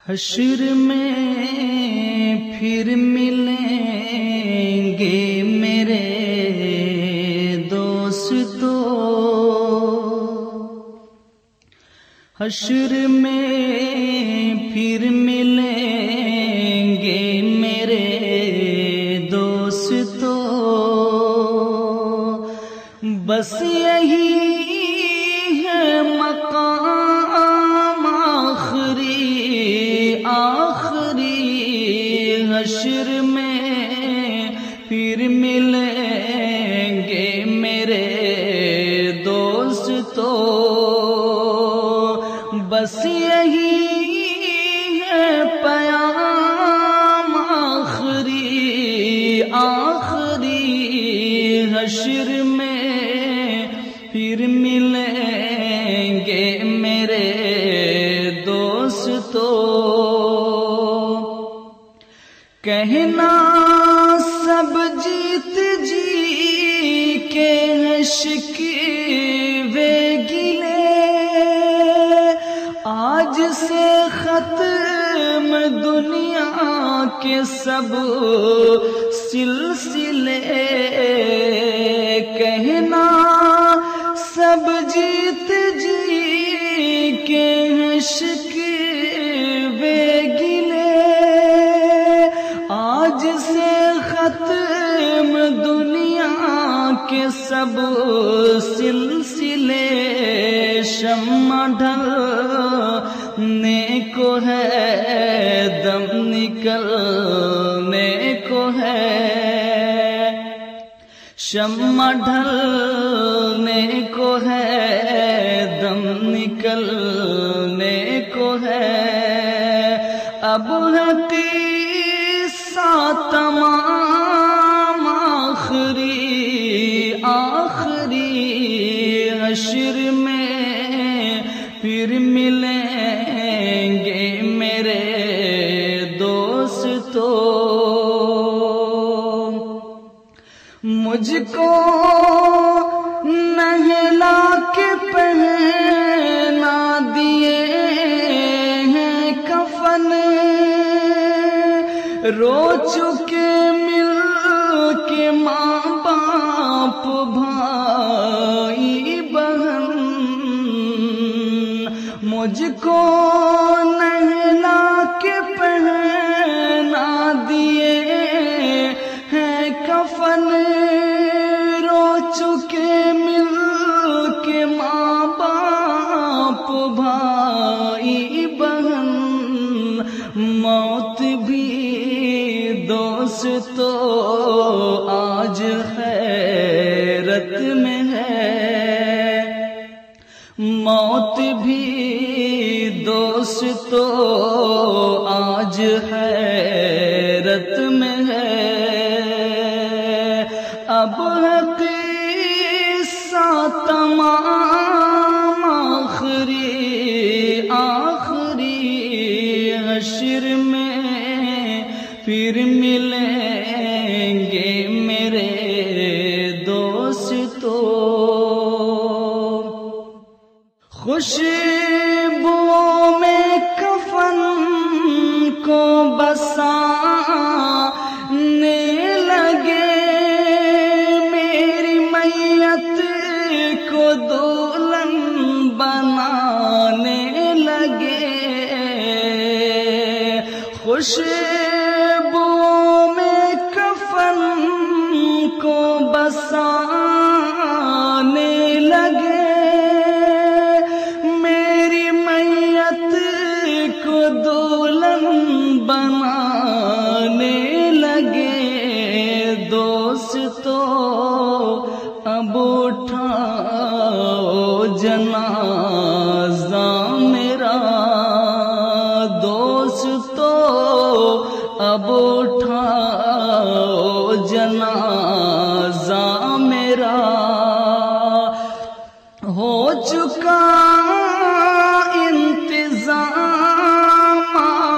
حشر میں پھر ملیں گے میرے دوستو، حشر میں پھر ملیں گے میرے دوستو، بس یہی ہے مقام آخری حشر میں پھر ملیں گے میرے دوستو، بس یہی ہے پیام آخری حشر میں پھر ملیں گے میرے دوستو، کہنا سب جیت جی کے شکوے گلے، آج سے ختم دنیا کے سب سلسلے، کہنا سب جیت جی کے شکوے گلے، آج سے ختم دنیا کے سب سلسلے، شمع ڈھلنے کو ہے دم نکلنے کو ہے، شمع ڈھلنے کو ہے دم نکلنے کو ہے، اب ہے قصہ تمام آخری حشر میں پھر ملیں گے میرے دوستو، مجھ کو نہلا کے پہنا دیے ہیں کفن، رو چکے مل کے ماں باپ بھائی بہن، مجھ کو نہلا کے پہنا دیے ہیں کفن، رو چکے مل کے ماں باپ بھائی بہن، موت بھی دوستو آج حیرت میں ہے، موت بھی دوستو آج حیرت میں ہے، اب ہے قصہ تمام آخری حشر میں پھر ملیں گے میرے دوستو، خوشبو میں کفن کو بسانے لگے، میری میت کو دلہن بنانے لگے، خوشبو میں کفن کو بسانے لگے، میری میت کو دلہن بنانے لگے، دوستو اب اٹھاؤ جنازہ میرا، دوستو اب اٹھاؤ جنازہ میرا، ہو چکا انتظام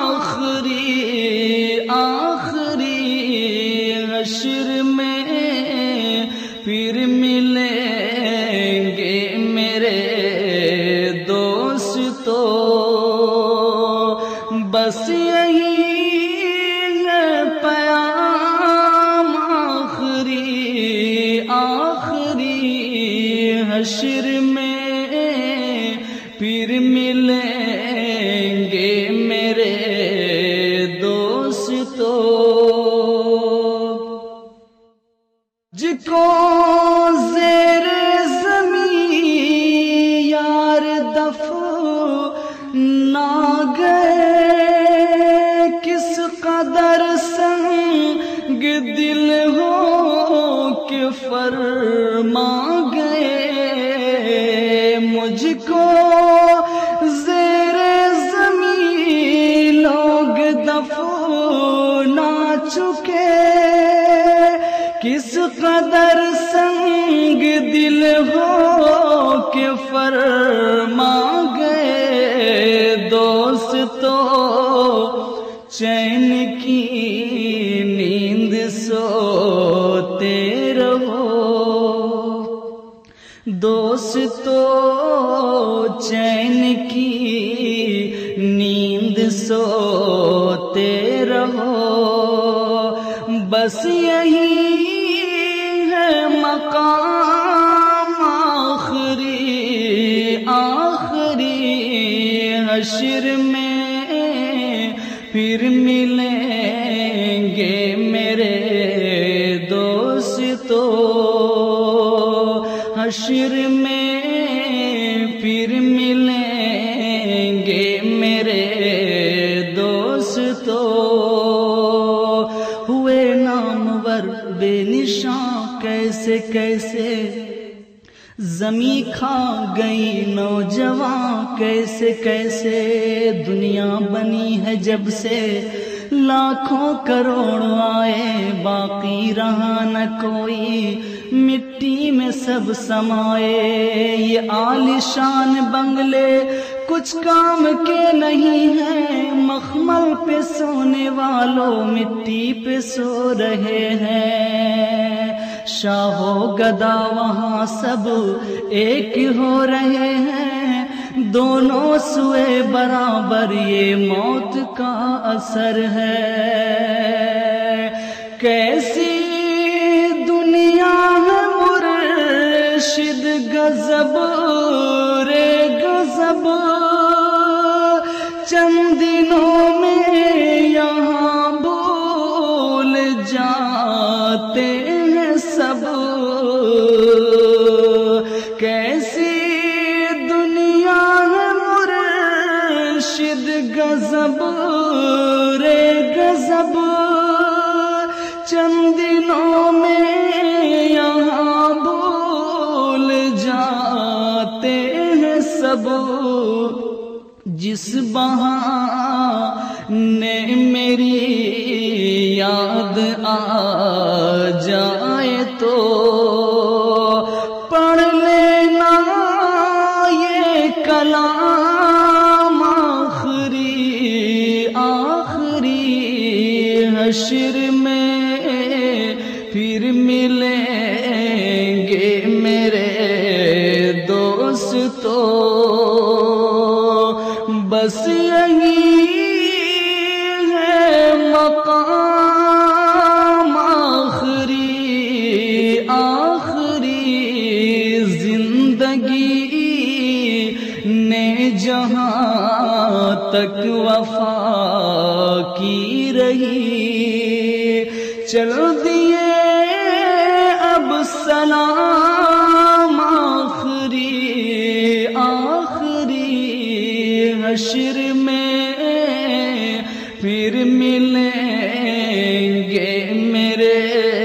آخری حشر میں پھر ملیں گے میرے دوستو، بس بس یہی ہے پیام آخری حشر میں پھر ملیں گے میرے دوستو جکو زیر زمین یار دفن گئے کس قدر سنگ دل ہو کہ فرما گئے مجھ کو زیر زمین لوگ دفنا چکے کس قدر سنگ دل ہو کہ فرما گئے دوستو چین کی نیند سوتے رہو دوستو چین کی نیند سوتے رہو بس یہی ہے مقام آخری حشر میں پھر ملیں گے میرے دوستو حشر میں پھر ملیں گے میرے دوستو ہوئے نامور بے نشان کیسے کیسے زمیں کھا گئی نوجوان کیسے کیسے دنیا بنی ہے جب سے لاکھوں کروڑ آئے باقی رہا نہ کوئی مٹی میں سب سمائے یہ عالیشان بنگلے کچھ کام کے نہیں ہیں مخمل پہ سونے والوں مٹی پہ سو رہے ہیں شاہو گدا وہاں سب ایک ہو رہے ہیں دونوں سوئے برابر یہ موت کا اثر ہے کیسی دنیا ہے مرشد غضب رے غضب چند دنوں میں یہاں بھول جاتے ہیں سب کیسی دنیا ہے مرشد غضب رے غضب چند دنوں میں یہاں بھول جاتے ہیں سب جس بہانے میری یاد آ جائے تو پڑھ لینا یہ کلام آخری حشر میں پھر ملیں گے میرے دوستو بس یہی ہے مقام آخری زندگی نے جہاں تک وفا کی رہی چل دیے اب سلام آخری حشر میں پھر ملیں گے میرے